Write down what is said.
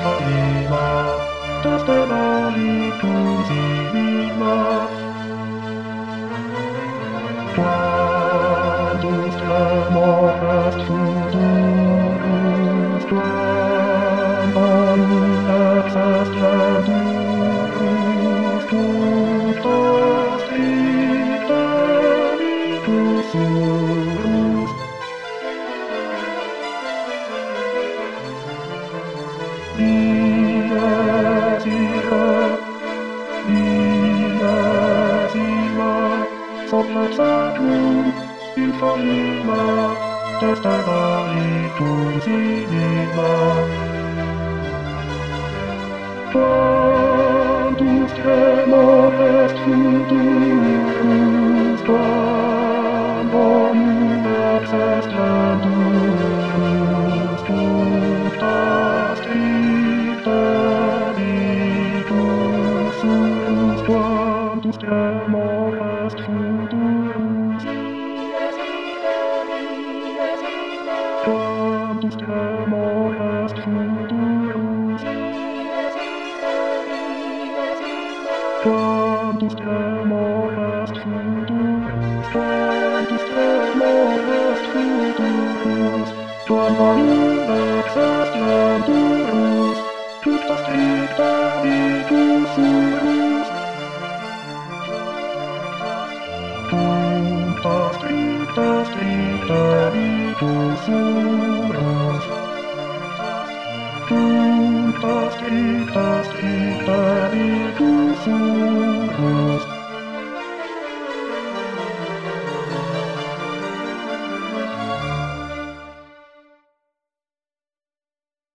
Lima, Testemonitum Simima. Quantus tremor est futurus, trembolum ex est venturus, tuctos ictenitus surus. Dies ira, soplet sacrum, infolima, testemonitum simima. Quantus tremor est futurus, trembolum ex est venturus, tuctas ictenitus surus. Quantus tremor est futurus, quantus tremor est futurus, quantus tremor est futurus, quantus tremor est futurus, trembolum ex est venturus, tuctas ictenitus surus. Tuctas ictenitus surus. Tuctas ictenitus surus.